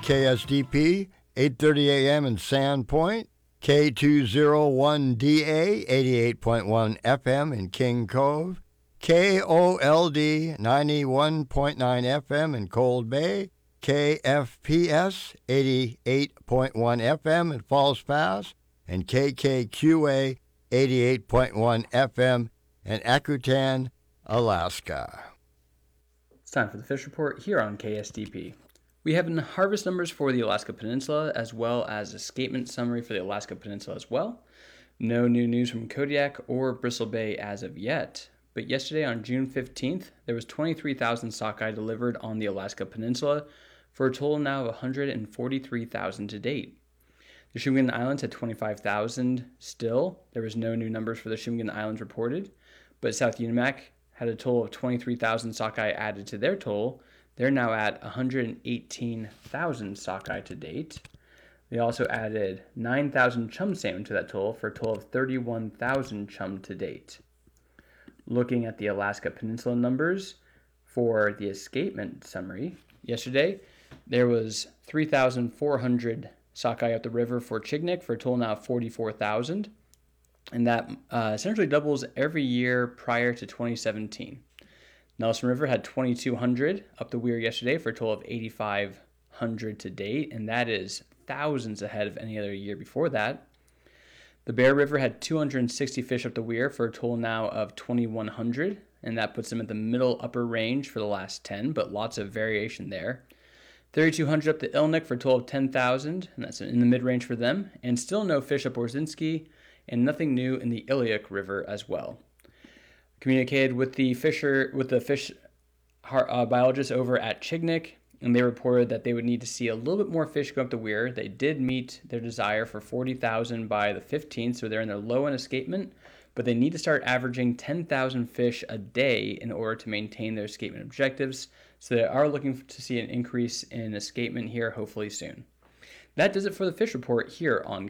KSDP, 8:30 a.m. in Sandpoint, K201DA, 88.1 FM in King Cove, KOLD, 91.9 FM in Cold Bay, KFPS, 88.1 FM in Falls Pass, and KKQA, 88.1 FM in Akutan, Alaska. It's time for the Fish Report here on KSDP. We have harvest numbers for the Alaska Peninsula as well as escapement summary for the Alaska Peninsula as well. No new news from Kodiak or Bristol Bay as of yet, but yesterday on June 15th, there was 23,000 sockeye delivered on the Alaska Peninsula for a total now of 143,000 to date. The Shumgan Islands had 25,000 still. There was no new numbers for the Shumgan Islands reported, but South Unimak had a total of 23,000 sockeye added to their total. They're now at 118,000 sockeye to date. They also added 9,000 chum salmon to that total for a total of 31,000 chum to date. Looking at the Alaska Peninsula numbers for the escapement summary, yesterday there was 3,400 sockeye up the river for Chignik for a total now of 44,000, and that essentially doubles every year prior to 2017. Nelson River had 2,200 up the weir yesterday for a total of 8,500 to date, and that is thousands ahead of any other year before that. The Bear River had 260 fish up the weir for a total now of 2,100, and that puts them at the middle upper range for the last 10, but lots of variation there. 3,200 up the Ilnik for a total of 10,000, and that's in the mid-range for them, and still no fish up Orzinski, and nothing new in the Iliuk River as well. Communicated with the fish biologists over at Chignik, and they reported that they would need to see a little bit more fish go up the weir. They did meet their desire for 40,000 by the 15th, so they're in their low-end escapement, but they need to start averaging 10,000 fish a day in order to maintain their escapement objectives, so they are looking to see an increase in escapement here hopefully soon. That does it for the fish report here on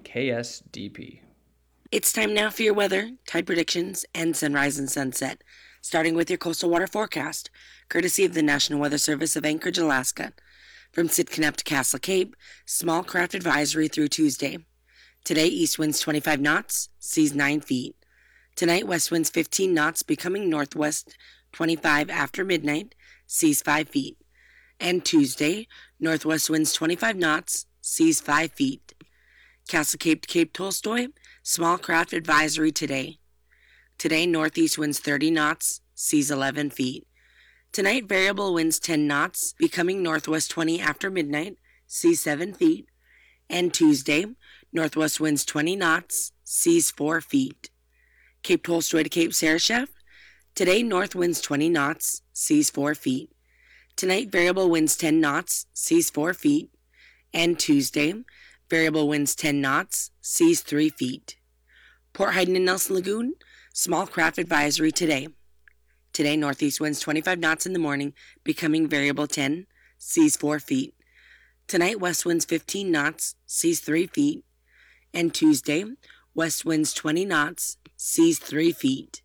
KSDP. It's time now for your weather, tide predictions, and sunrise and sunset, starting with your coastal water forecast, courtesy of the National Weather Service of Anchorage, Alaska. From Sitkanack to Castle Cape, small craft advisory through Tuesday. Today, east winds 25 knots, seas 9 feet. Tonight, west winds 15 knots, becoming northwest 25 after midnight, seas 5 feet. And Tuesday, northwest winds 25 knots, seas 5 feet. Castle Cape to Cape Tolstoy, small craft advisory today. Today, northeast winds 30 knots, seas 11 feet. Tonight, variable winds 10 knots, becoming northwest 20 after midnight, seas 7 feet. And Tuesday, northwest winds 20 knots, seas 4 feet. Cape Tolstoy to Cape Sarashef. Today, north winds 20 knots, seas 4 feet. Tonight, variable winds 10 knots, seas 4 feet. And Tuesday, variable winds 10 knots, seas 3 feet. Port Heiden and Nelson Lagoon, small craft advisory today. Today, northeast winds 25 knots in the morning, becoming variable 10, seas 4 feet. Tonight, west winds 15 knots, seas 3 feet. And Tuesday, west winds 20 knots, seas 3 feet.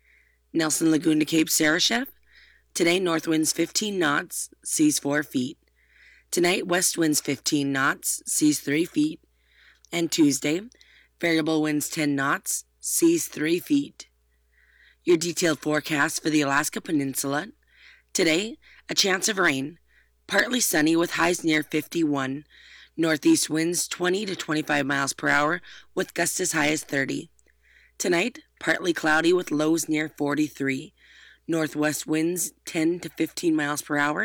Nelson Lagoon to Cape Sarashef. Today, north winds 15 knots, seas 4 feet. Tonight, west winds 15 knots, seas 3 feet. And Tuesday, variable winds 10 knots, seas 3 feet. Your detailed forecast for the Alaska Peninsula. Today, a chance of rain. Partly sunny with highs near 51. Northeast winds 20 to 25 miles per hour with gusts as high as 30. Tonight, partly cloudy with lows near 43. Northwest winds 10 to 15 miles per hour.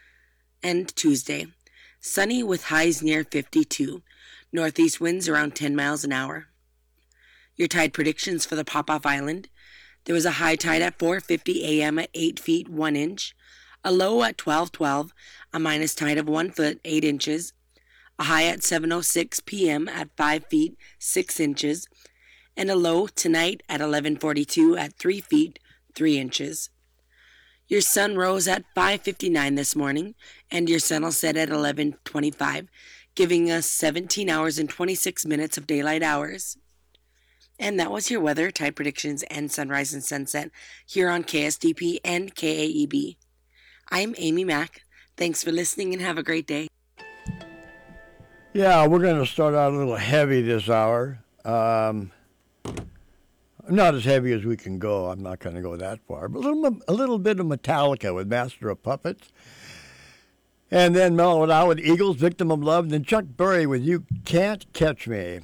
And Tuesday, sunny with highs near 52. Northeast winds around 10 miles an hour. Your tide predictions for the Popoff Island. There was a high tide at 4:50 a.m. at 8 feet 1 inch, a low at 12:12, a minus tide of 1 foot 8 inches, a high at 7:06 p.m. at 5 feet 6 inches, and a low tonight at 11:42 at 3 feet 3 inches. Your sun rose at 5:59 this morning, and your sun will set at 11:25, giving us 17 hours and 26 minutes of daylight hours. And that was your weather, tide predictions, and sunrise and sunset here on KSDP and KAEB. I'm Amy Mack. Thanks for listening and have a great day. Yeah, we're going to start out a little heavy this hour. Not as heavy as we can go. I'm not going to go that far. But a little bit of Metallica with Master of Puppets. And then mellow it out with Eagles, Victim of Love. And then Chuck Berry with You Can't Catch Me.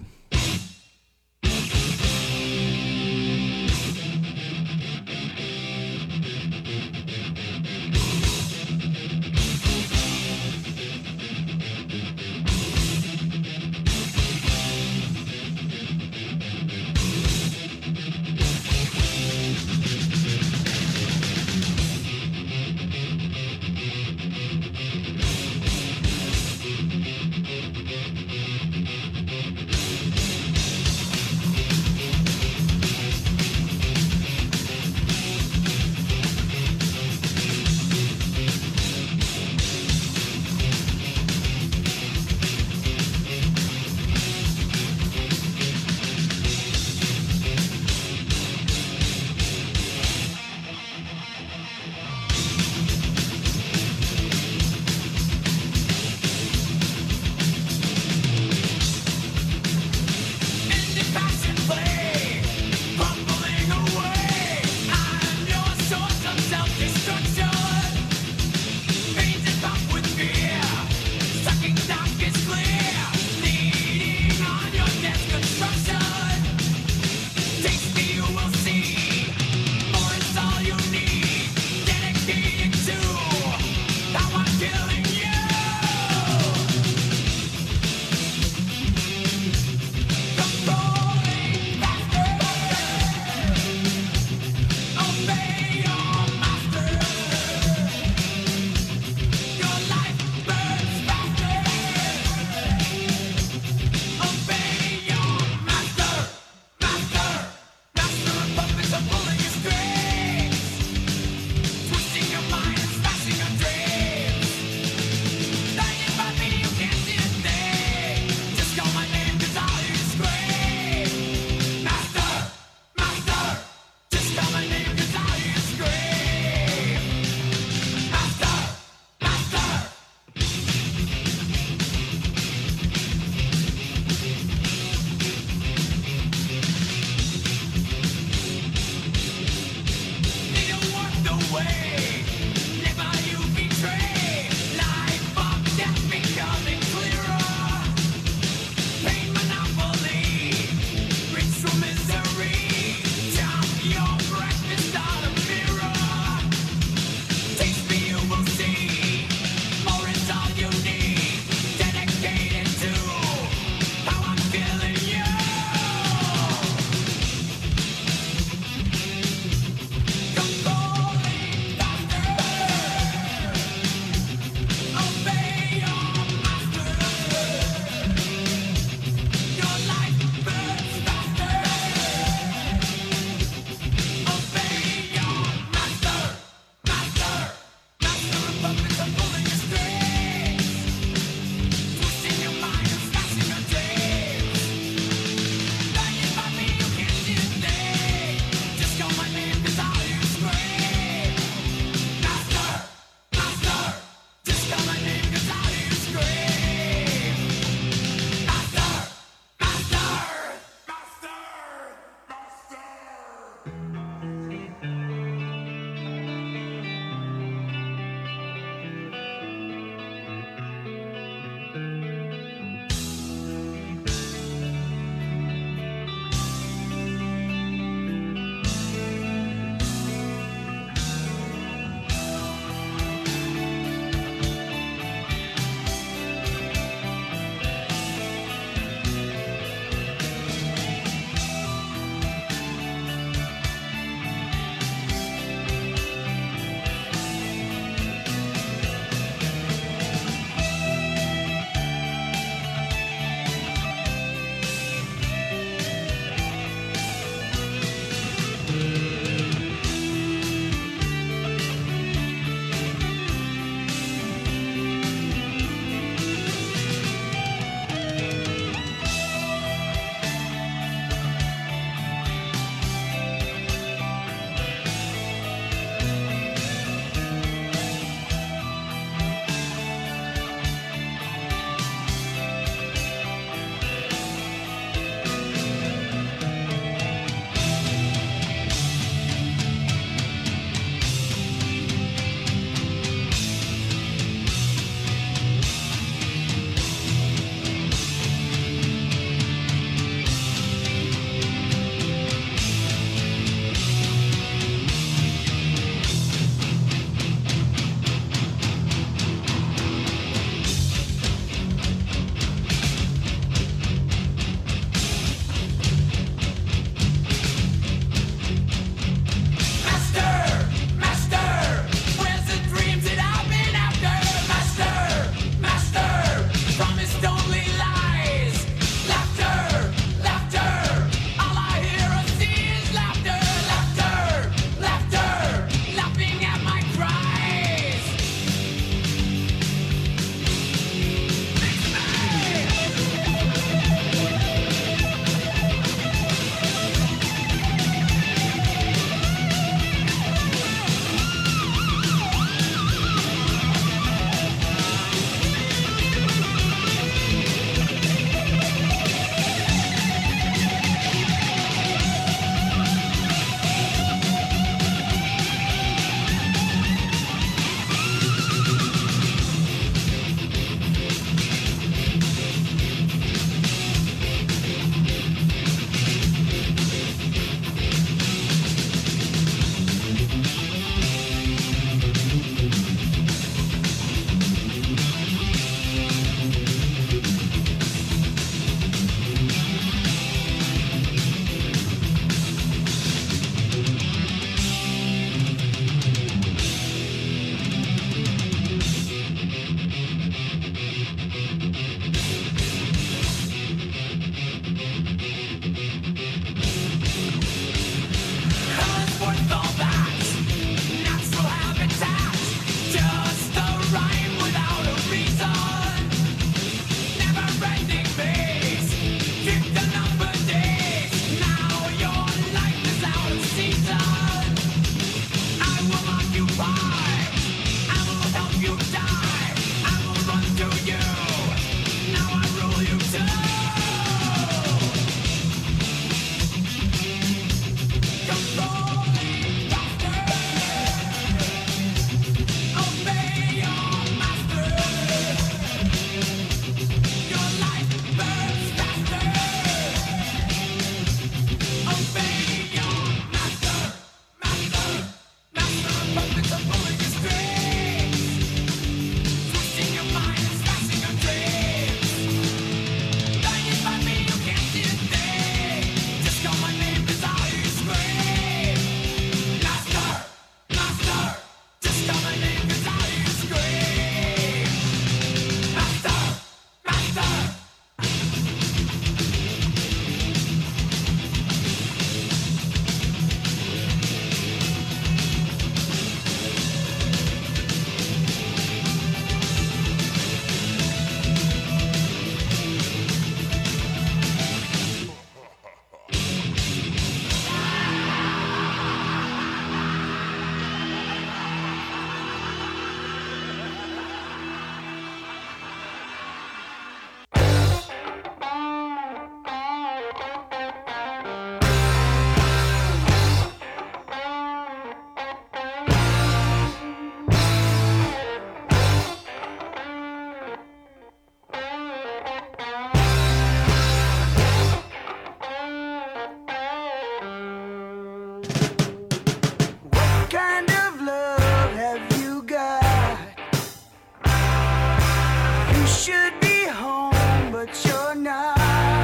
should be home, but you're not.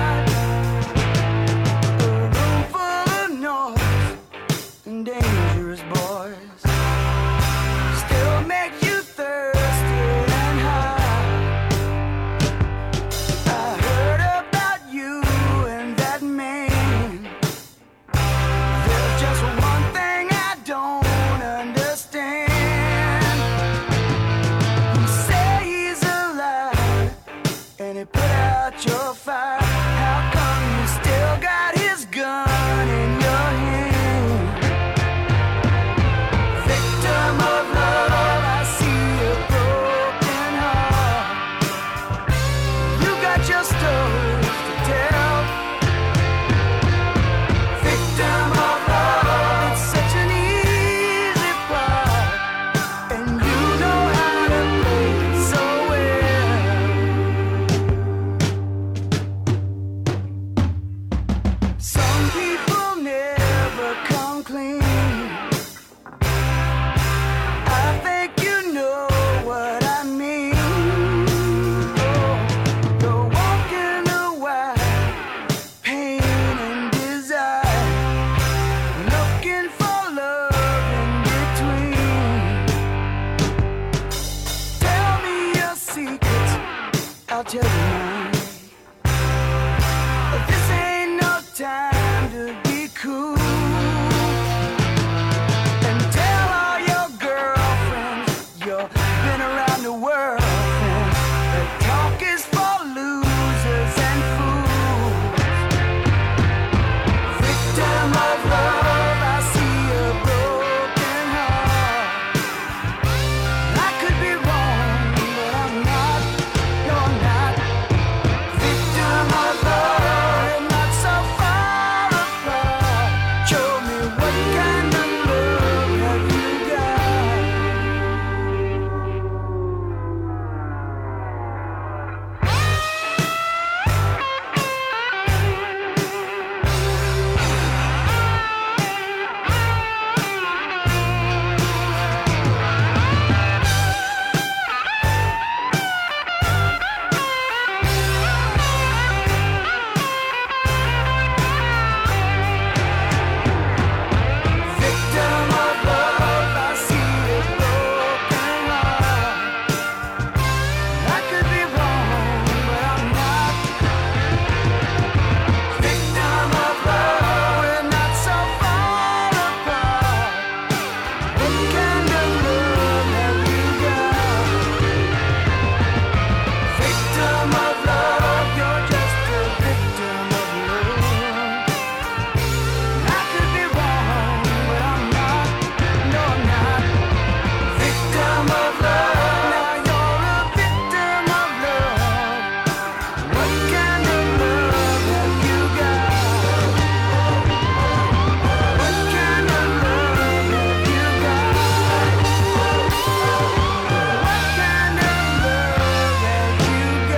A room full of noise and dangerous boys still make you thirsty and high. I heard about you and that man. There's just one thing I don't understand. You say he's alive and he put out your fire. How come you still got his gun in your hand? Victim of love, I see a broken heart. You got your stories to tell. Victim of love, it's such an easy part, and you know how to play it so well. Some people never come clean. I think you know what I mean. Oh, you're walking a wide pain and desire, looking for love in between. Tell me your secrets, I'll tell you mine. This ain't no time to be cool. And tell all your girlfriends you've been around the world. That talk is for losers and fools. Victim of love, I see a broken heart. I could be wrong, but I'm not. No, I'm not. Victim of love, we're not so far apart. Show me what kind of love have you got? Victim of love, I see a broken heart. I could be wrong, but I'm not. Victim of love, we're not so far apart. What kind of love have you got? Victim of love, you're just a victim of love. I could be wrong, but I'm not. No, I'm not. Victim of love, now you're a victim of love. What kind of love have you got? What kind of love have you got? What kind of love have you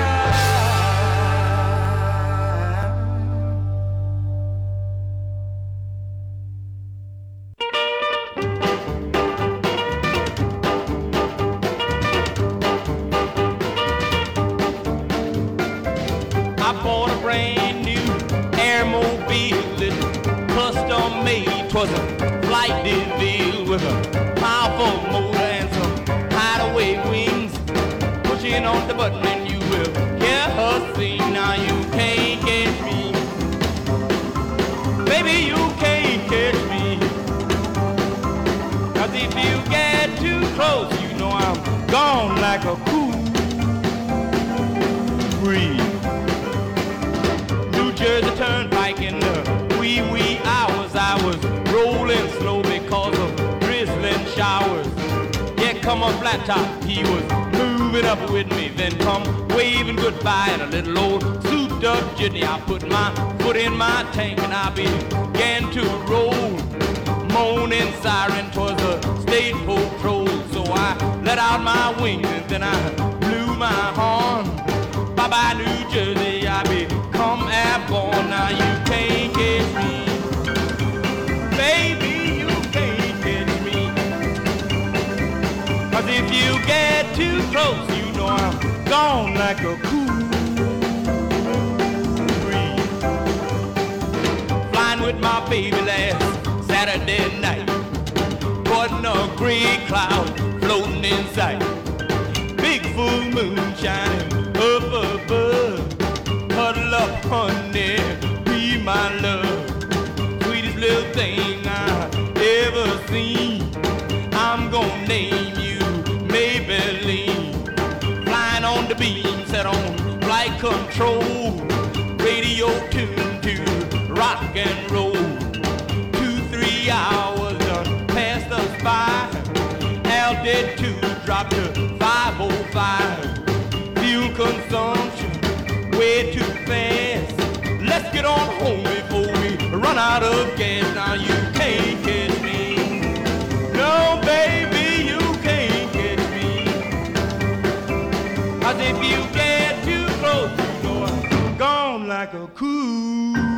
I bought a brand new Airmobile, it's custom made. 'Twas a flight DeVille with a powerful motor and some hideaway wings. Push in on the button and you will hear her sing. Now you can't catch me, baby, you can't catch me. 'Cause if you get too close, you know I'm gone like a cool breeze. New Jersey Turnpike in the wee hours. I was rolling slow because of drizzling showers. Yeah, come on flat top, he was moving up with me. Then come waving goodbye in a little old souped up jitney. I put my foot in my tank and I began to roll. Moaning siren, 'twas a state patrol. So I let out my wings and then I blew my horn. Bye-bye New Jersey, I become airborne. Now you can't catch me, baby, you can't catch me. 'Cause if you get too close, you know I'm gone like a cool breeze. Flying with my baby last Saturday night. Wasn't a gray cloud floating in sight. Big full moon shining up above. Huddle up, honey, be my love. Sweetest little thing I ever seen. I'm gonna name you Maybelline. Flying on the beam, set on flight control. Radio tuned to rock and roll. 2-3 hours done passed us by. Altitude dropped to 505. Fuel consumption way too fast. Let's get on home before we run out of gas. Now you can't catch me. No, baby, you can't catch me. 'Cause if you get too close, you know I'm gone like a cool breeze.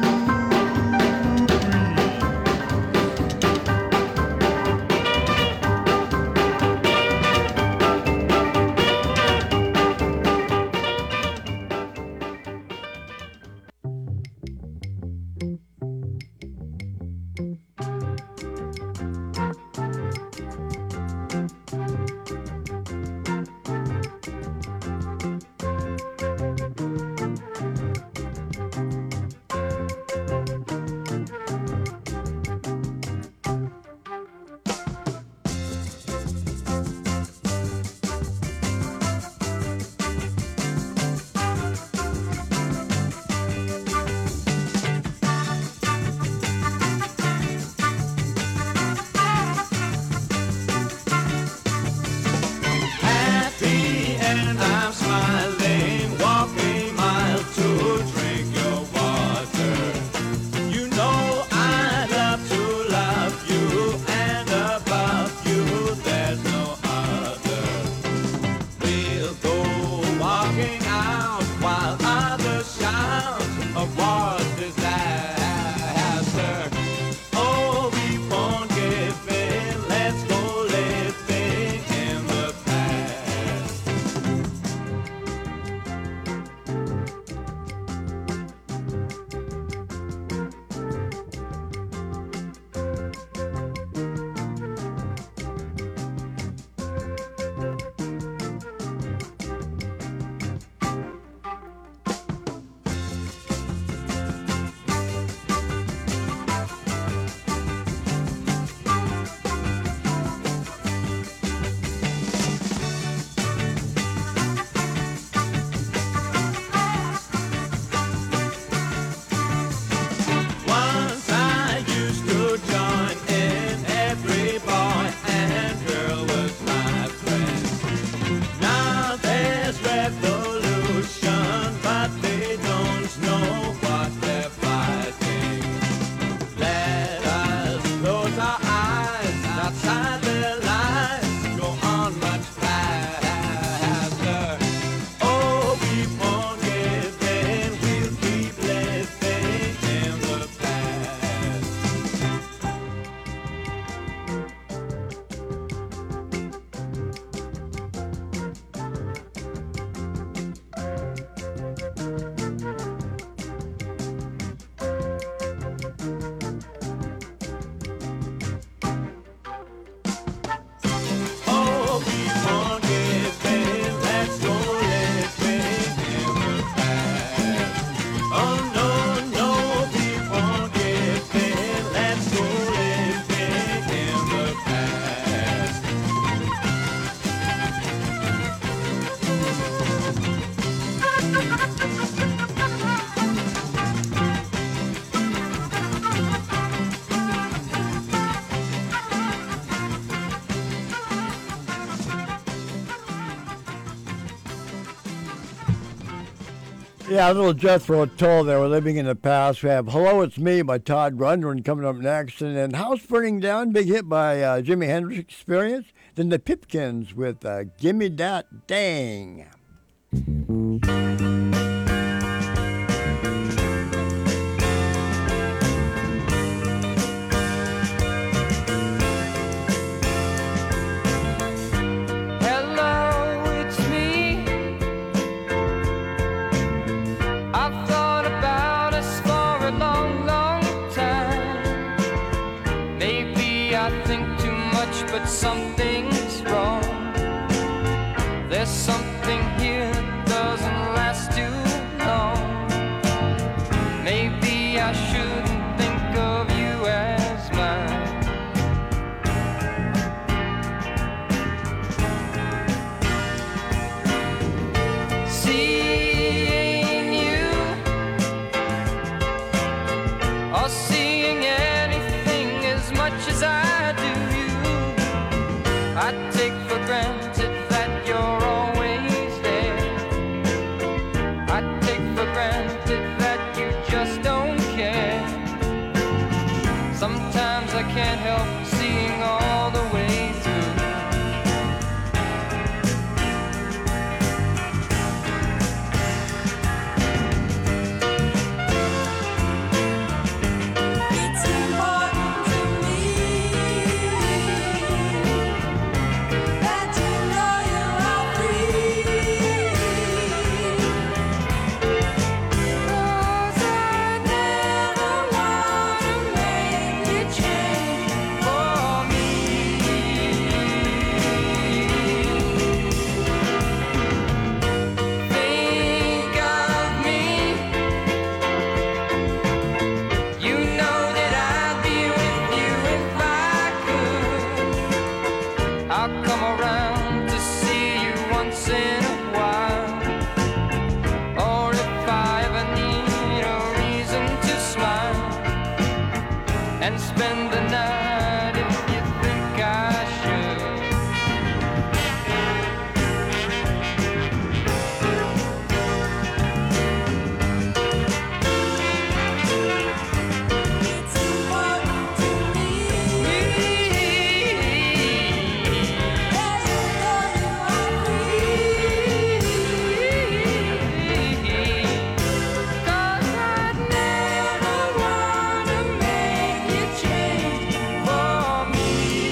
Yeah, a little Jethro Tull there. We're living in the past. We have Hello, It's Me by Todd Rundgren coming up next. And then House Burning Down, big hit by Jimi Hendrix Experience. Then the Pipkins with Gimme Dat Dang. Hello, it's me. but something's wrong. There's something here that doesn't last too long. Maybe I shouldn't think of you as mine. Seeing you or seeing anything as much as I do you, I take for granted that you're always there. I take for granted that you just don't care. Sometimes I can't help seeing all the way through. It's important to me that you know you are free. 'Cause I never wanna make you change for me. Think of me. You know that I'd be with you if I could. I'll come around to see you once in a while. Or if I ever need a reason to smile and spend the night if you think I should. It's important to me that you know you are free. 'Cause I'd never wanna make you change for me.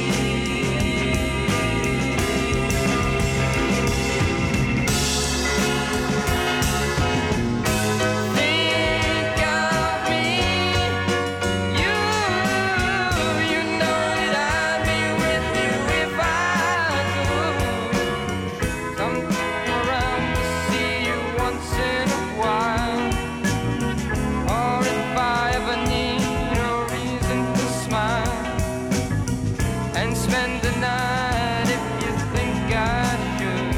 Think of me. You know that I'd be with you if I could. Come around to see you once in a while. Or if I ever need a reason to smile and spend the night if you think I should.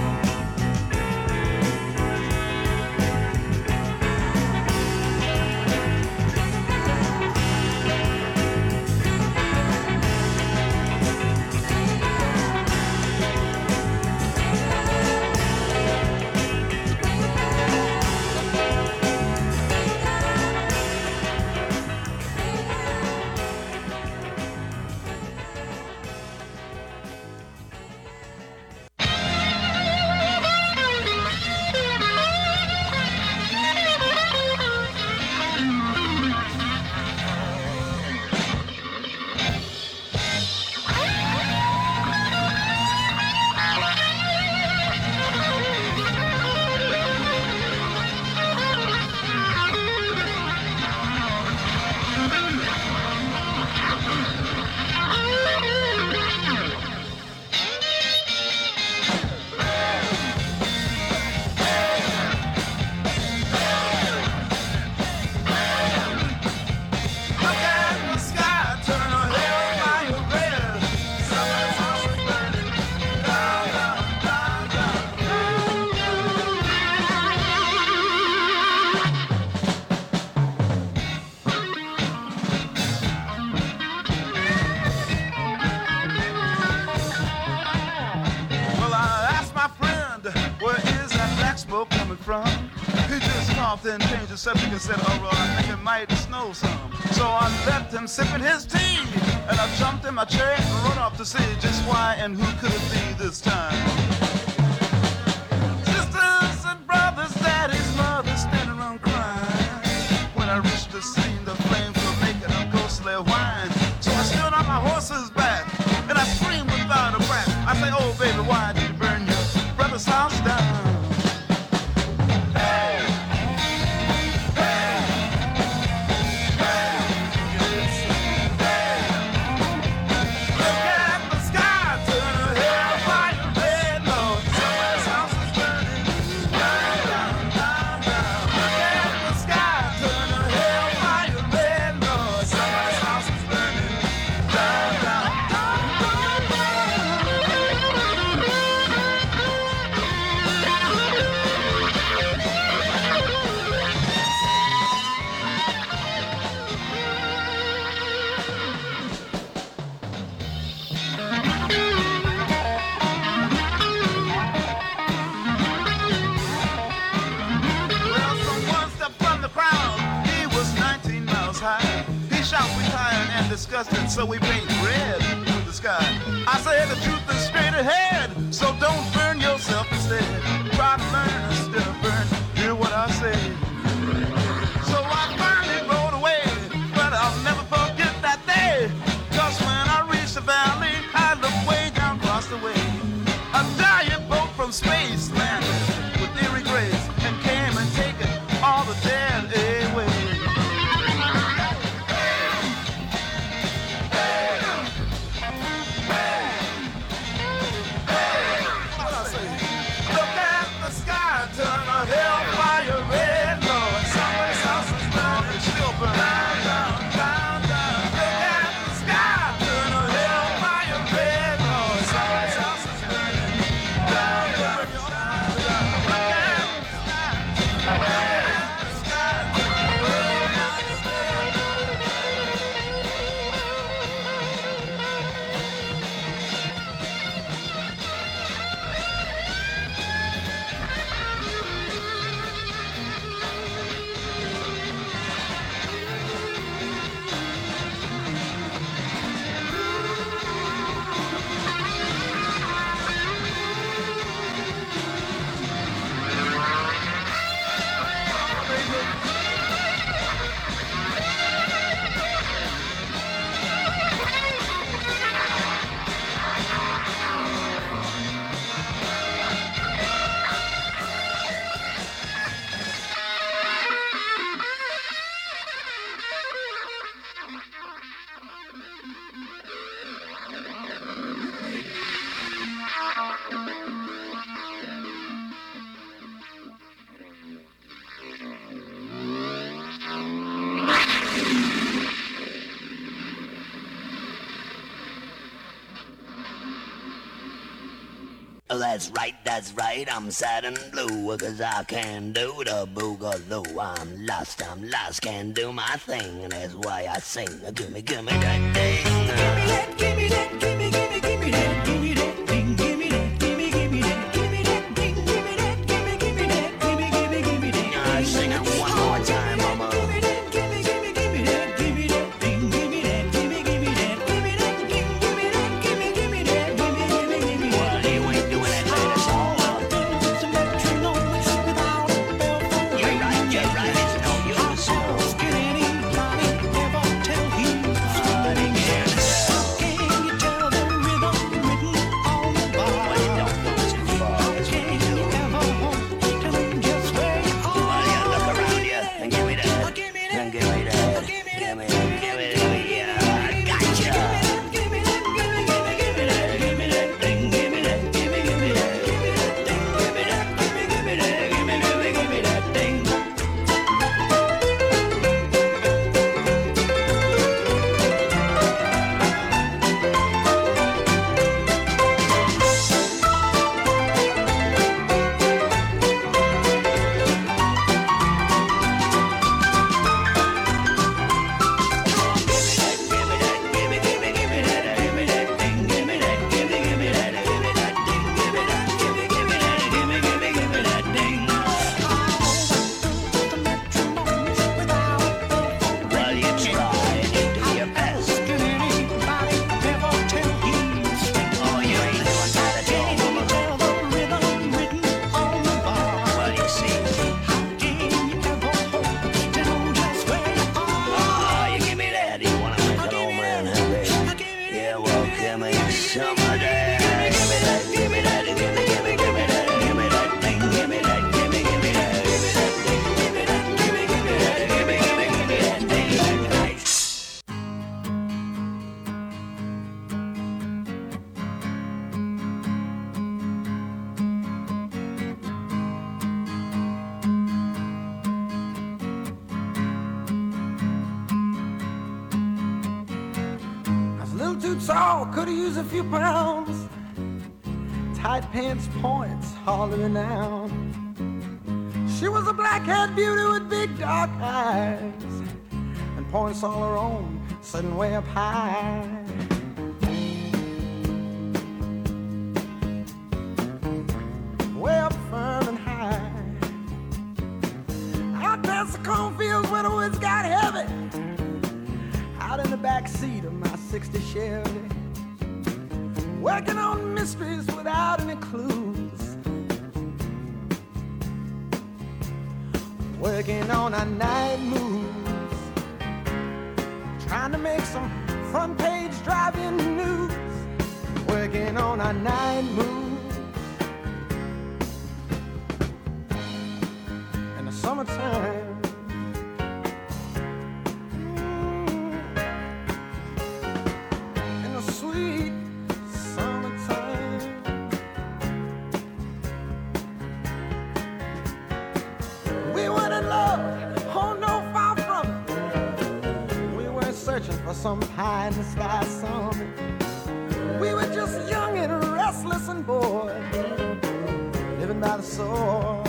Well, I asked my friend, where is that black smoke coming from? He just coughed and changed the subject and said, oh, well, I think it might snow some. So I left him sipping his tea, and I jumped in my chair and run off to see just why and who could it be this time. Sisters and brothers, daddies, mothers standing around crying. When I reached the scene, the flames were making a ghostly whine. So I stood on my horse's back, and I screamed without a breath. I say, oh, baby, why did you burn your brother's house down? Look at the sky. shouts we tired and disgusted, so we paint red to the sky. I say the truth is straight ahead, so don't burn yourself instead. Try to learn instead of burn. Hear what I say. So I finally rode away, but I'll never forget that day. Cause when I reached the valley, I looked way down across the way. A giant boat from space landed with eerie grace and came and taken all the dead away. Look at the sky, turn a hellfire red, Lord. Somebody's house is burning, still burning. Down, down, down. Look at the sky, turn a hellfire red, Lord. Somebody's house is burning. Down, down, down, down. Look at the sky, look at the sky, turn a hellfire That's right, I'm sad and blue, cause I can't do the boogaloo. I'm lost, can't do my thing, and that's why I sing. Gimme that thing. Gimme that, gimme that, gimme that, gimme that thing, gimme that, gimme that, gimme that thing, gimme that, gimme that, gimme that. I sing it one more time, mama. Gimme that, gimme that, gimme that thing, gimme that, gimme that, gimme that thing, gimme that, gimme that, gimme. Well, you ain't doing that later song. You're right, it's no use. Can anybody ever tell him? tall, could've used a few pounds. Tight pants points, hardly renowned. She was a black-haired beauty with big dark eyes, and points all her own, sitting way up high. Way up firm and high. Out past the cornfields where the woods got heavy. I out in the back seat of my 60 Chevy, working on mysteries without any clues, working on our night moves, trying to make some front page driving news, working on our night moves in the summertime. In the sweet summertime. We weren't in love, oh no, far from it. We weren't searching for some pie in the sky summit. We were just young and restless and bored, living by the sword.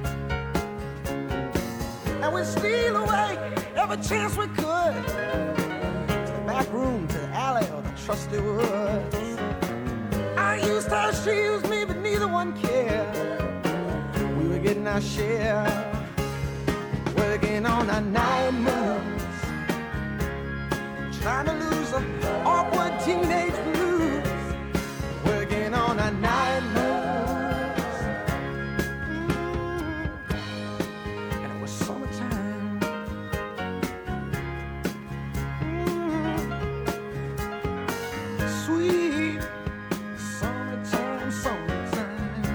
And we'd steal away every chance we could, to the back room, to the alley, or the trusty woods. I used her, she used me, but neither one cared. We were getting our share, working on our night moves, trying to lose the awkward teenage blues, working on our night moves. And it was summertime. Sweet summertime, summertime.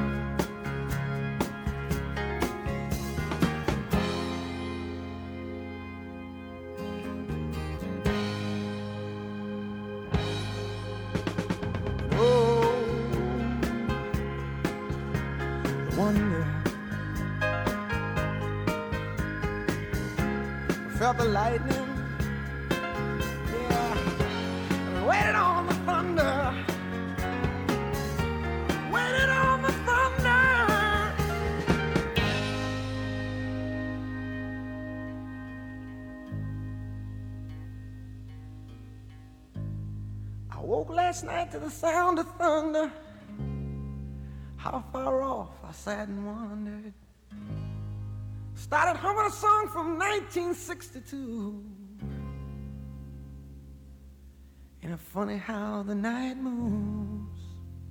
Oh, the wonder. We felt the lightning. Yeah. And we waited on the thunder. Waited on the thunder. I woke last night to the sound of thunder. How far off I sat and wondered. Started humming a song from 1962. Ain't it funny how the night moves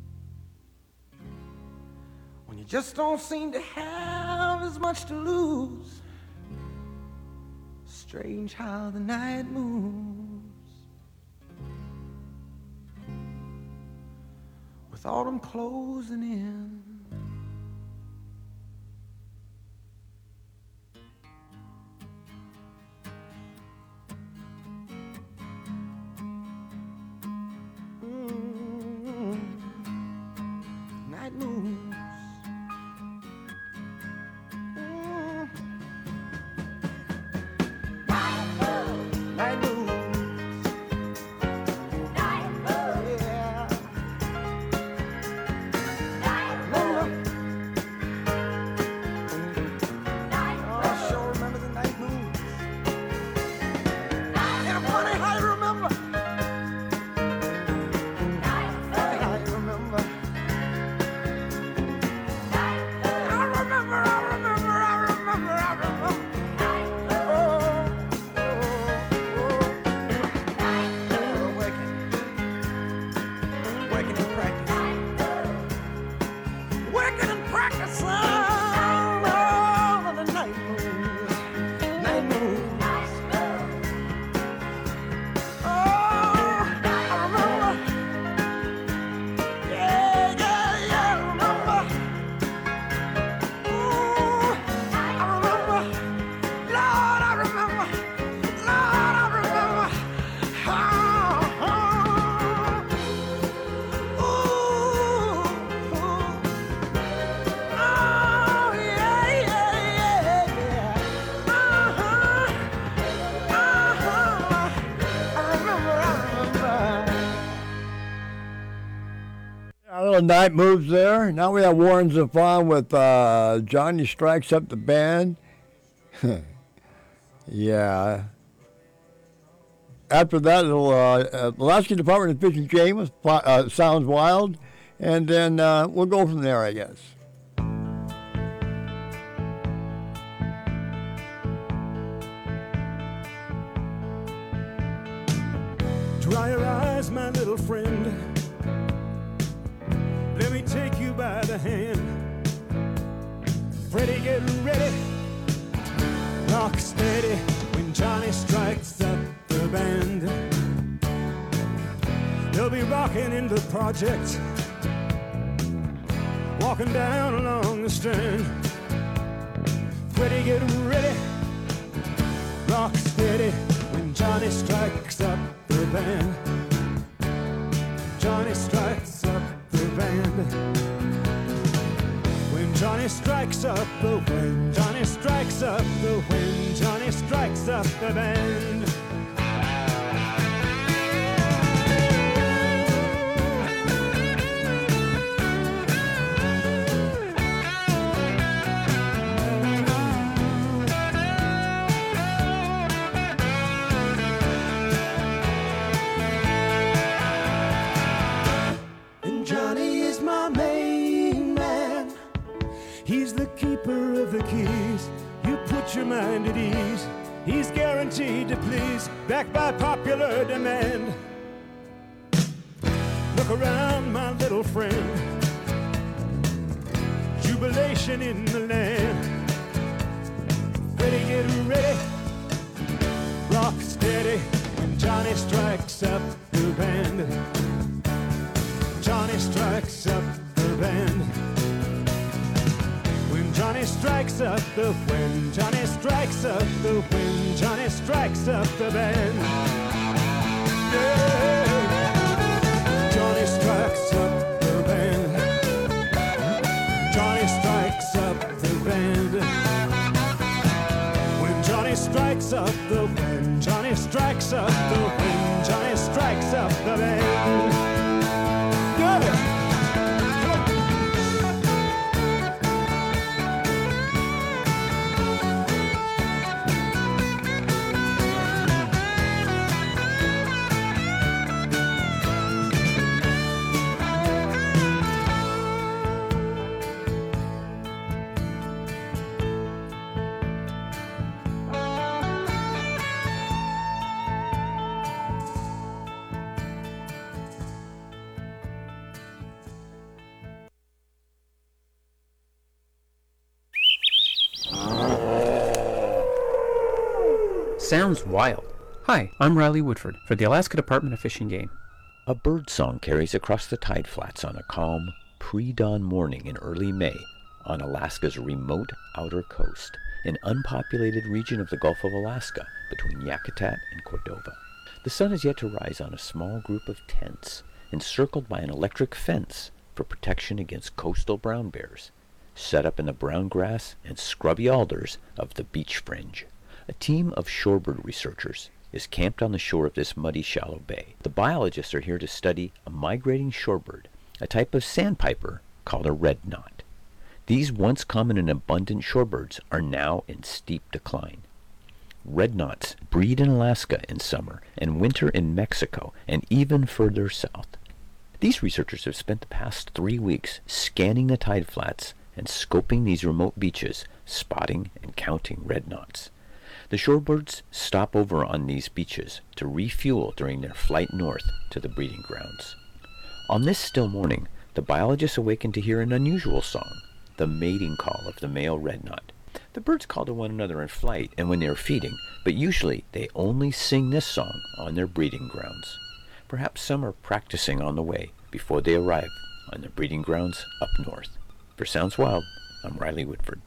when you just don't seem to have as much to lose? Strange how the night moves with autumn closing in. Night moves. Night moves. Yeah. Oh, I sure remember the night moves. And funny how you remember. Funny how you remember. I remember. Working and practicing. Working and practicing. Oh, the night moves. Night moves. Oh, I remember. Yeah, I remember. Ooh, I remember. Lord, I remember. Lord, I remember. Oh, yeah. I remember. A little night moves there. Now we have Warren Zevon with Johnny Strikes Up the Band. Yeah. After that, little Alaska Department of Fish and Game with Sounds Wild. And then we'll go from there, I guess. Dry your eyes, my little friend. Let me take you by the hand. Freddie, get ready. Rock steady when Johnny strikes up the band. They'll be rocking in the project, walking down along the strand. Freddie, get ready. Rock steady when Johnny strikes up the band. Johnny strikes up the band. When Johnny strikes up the wind, Johnny strikes up the wind, Johnny strikes up the band. And Johnny is my main man. He's the keeper of the keys. You put your mind at ease. He's guaranteed to please, backed by popular demand. Look around, my little friend. Jubilation in the land. Ready, get ready. Rock steady when Johnny strikes up the band. Johnny strikes up the band. When Johnny strikes up the wind, Johnny strikes up the wind, Johnny strikes up the band. Yeah. Johnny strikes up the band. Johnny strikes up the band. When Johnny strikes up the wind, Johnny strikes up the wind, Johnny strikes up the band. Got it. Sounds wild. Hi, I'm Riley Woodford for the Alaska Department of Fish and Game. A bird song carries across the tide flats on a calm, pre-dawn morning in early May on Alaska's remote outer coast, an unpopulated region of the Gulf of Alaska between Yakutat and Cordova. The sun is yet to rise on a small group of tents, encircled by an electric fence for protection against coastal brown bears, set up in the brown grass and scrubby alders of the beach fringe. A team of shorebird researchers is camped on the shore of this muddy, shallow bay. The biologists are here to study a migrating shorebird, a type of sandpiper called a red knot. These once common and abundant shorebirds are now in steep decline. Red knots breed in Alaska in summer and winter in Mexico and even further south. These researchers have spent the past 3 weeks scanning the tide flats and scoping these remote beaches, spotting and counting red knots. The shorebirds stop over on these beaches to refuel during their flight north to the breeding grounds. On this still morning, the biologists awaken to hear an unusual song, the mating call of the male red knot. The birds call to one another in flight and when they are feeding, but usually they only sing this song on their breeding grounds. Perhaps some are practicing on the way before they arrive on their breeding grounds up north. For Sounds Wild, I'm Riley Woodford.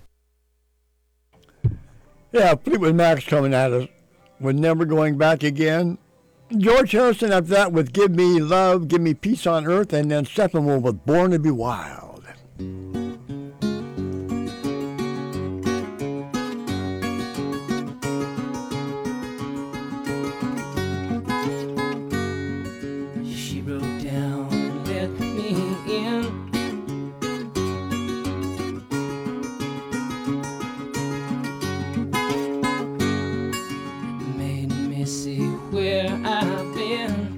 Yeah, Fleetwood Mac's coming at us with Never Going Back Again. George Harrison after that with Give Me Love, Give Me Peace on Earth, and then Steppenwolf with Born to Be Wild. She broke down and let me in. Made me see where I've been.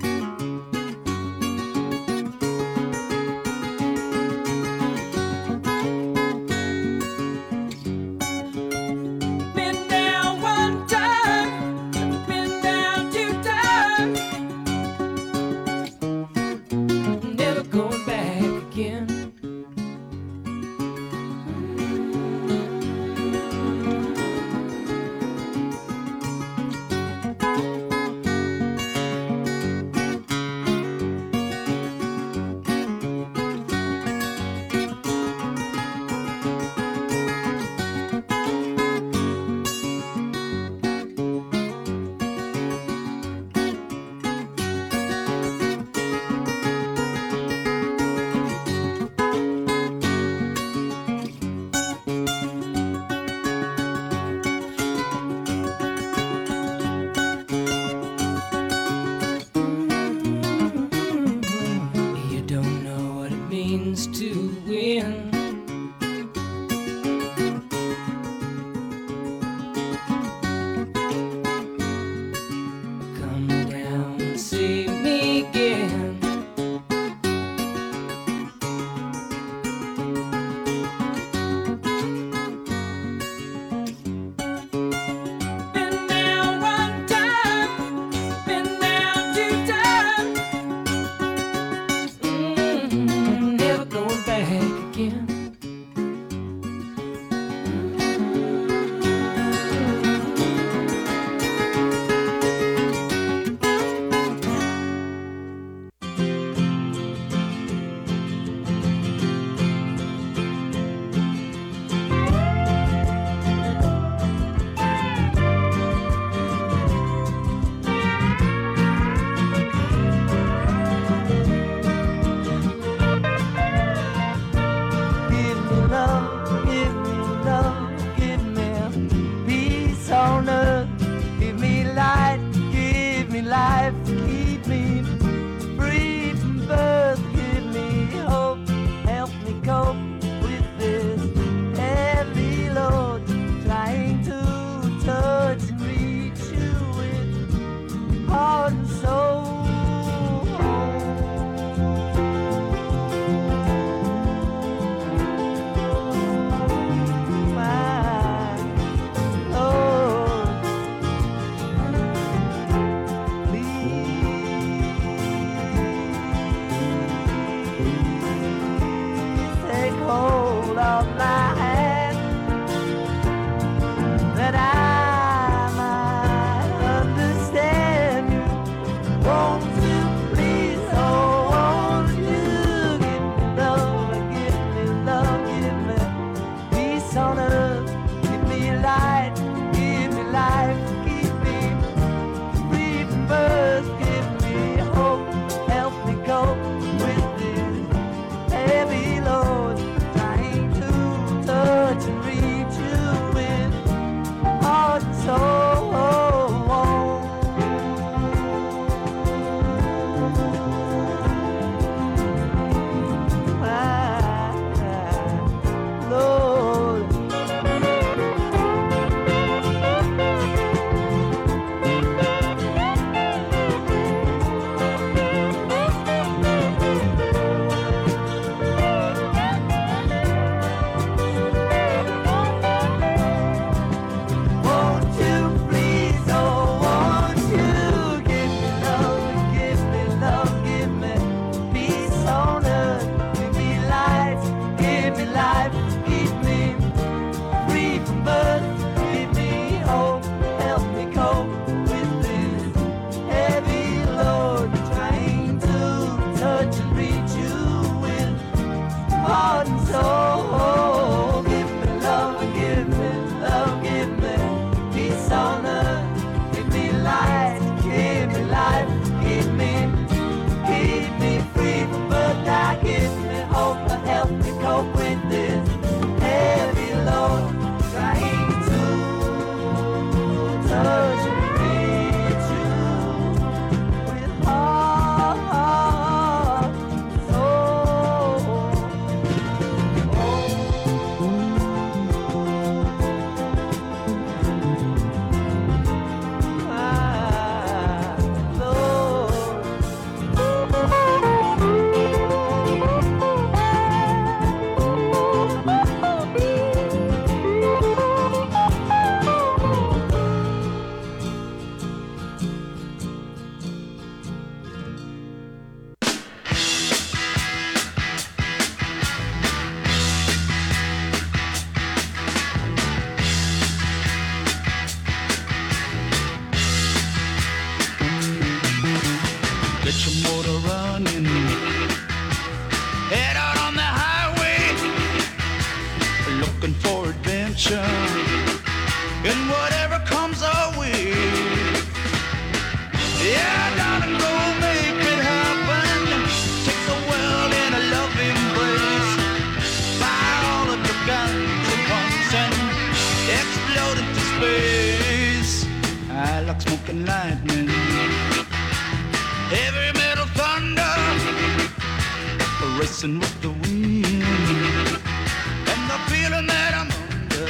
sky like smoking lightning. Heavy metal thunder racing with the wind, and the feeling that I'm under.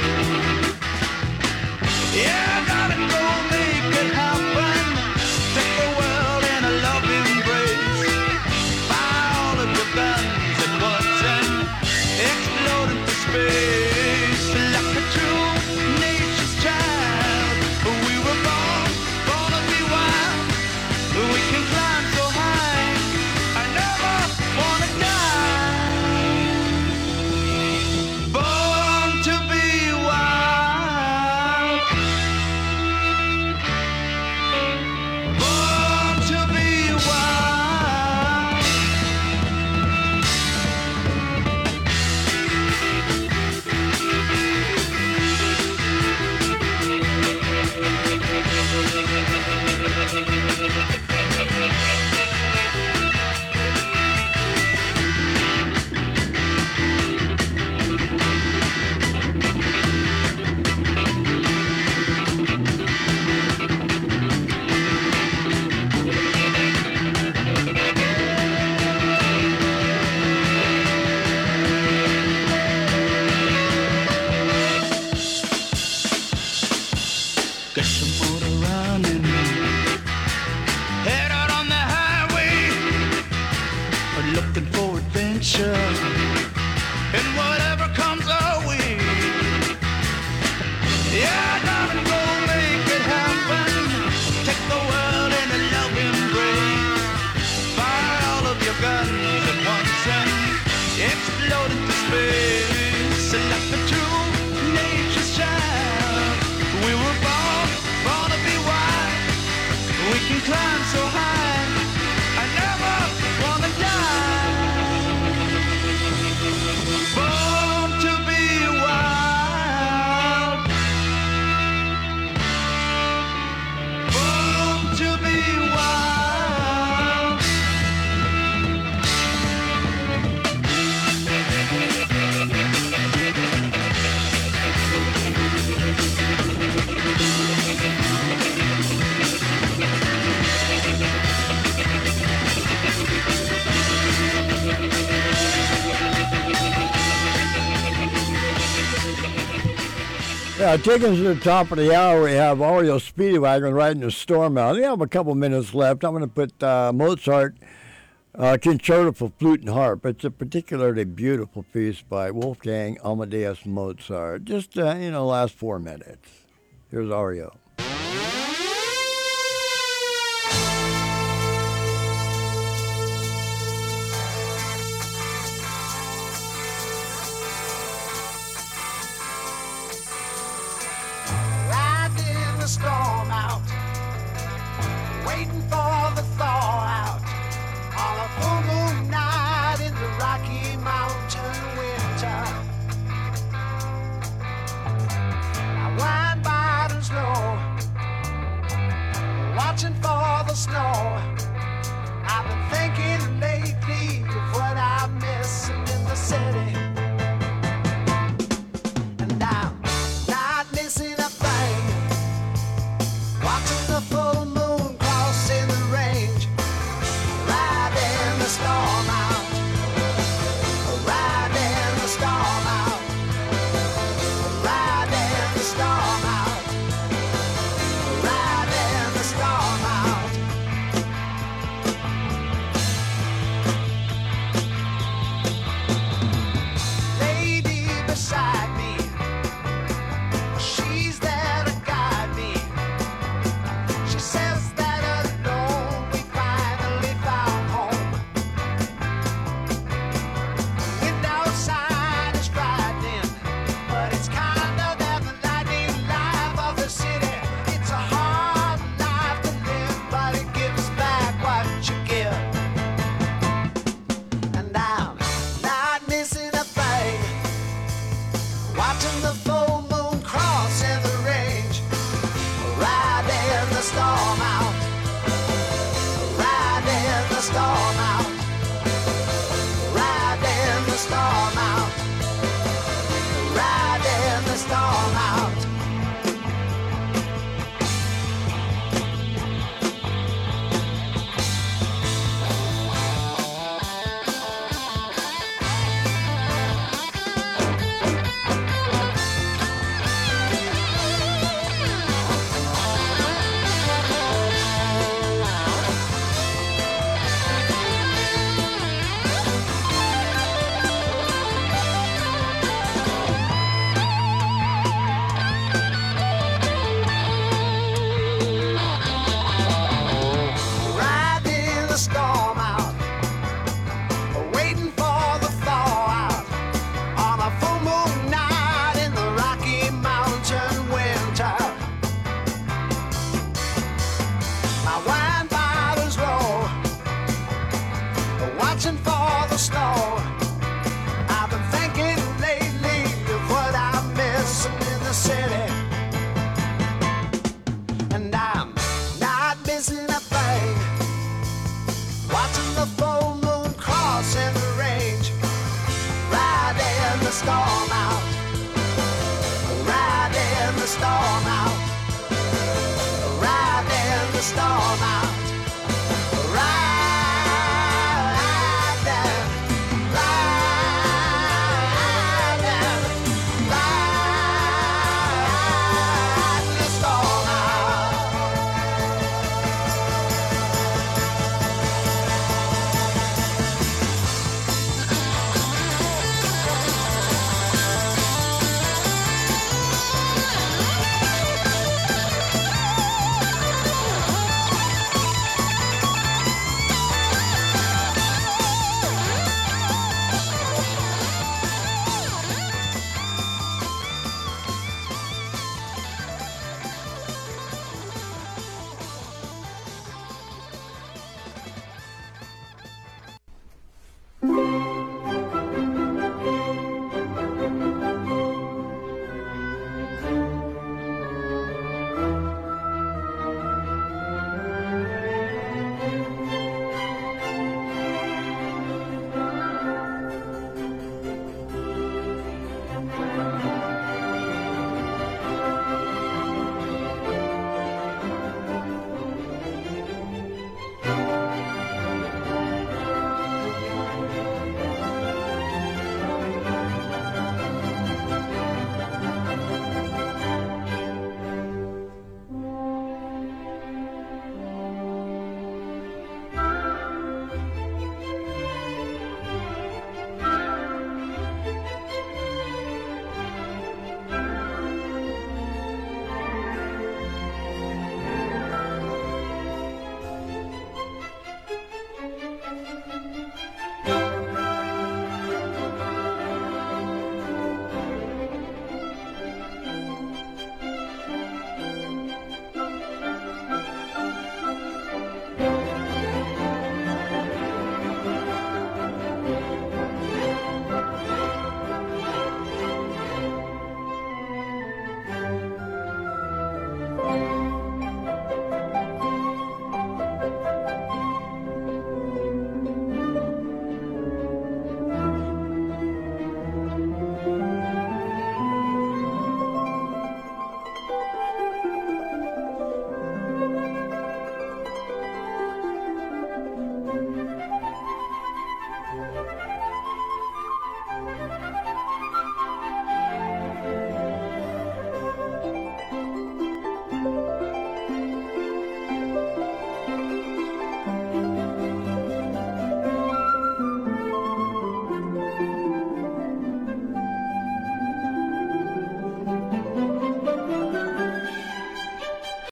Yeah, darling, go make it happen. Take the world in a love embrace. Fire all of your guns at once and explode into space. Like a true nature's child, we were born to be wild. We can climb so high, I never wanna die. Born to be wild. Born to be wild. Get your motor running. Head out on the highway, looking for adventure, and whatever comes our way. Yeah, darling, go make it happen. Take the world in a love embrace. Fire all of your guns at once and explode into space. Like the true nature's child, we were born to be wild. We can climb so high, I never wanna die. Born to be wild. Born to be wild. Yeah, taking us to the top of the hour, we have Oreo Speedwagon riding the storm out. We have a couple minutes left. I'm going to put Mozart Concerto for Flute and Harp. It's a particularly beautiful piece by Wolfgang Amadeus Mozart. Just, last 4 minutes. Here's Oreo. Riding the storm out, waiting for the thaw out on a full moon night in the Rocky Mountain winter. I wind by and slow, storm out.